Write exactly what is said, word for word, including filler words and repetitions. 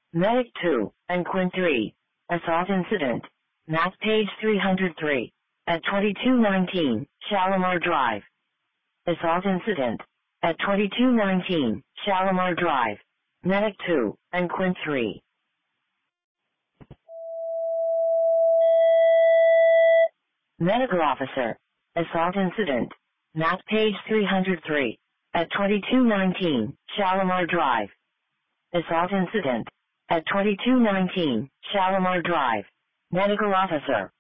Medic two and Quint three. Assault incident. Map page three hundred three. At twenty-two nineteen, Shalimar Drive. Assault incident. At twenty-two nineteen, Shalimar Drive. Medic two and Quint three. Medical officer. Assault incident. Map page three hundred three. At twenty-two nineteen, Shalimar Drive. Assault incident. At twenty-two nineteen, Shalimar Drive. Medical officer.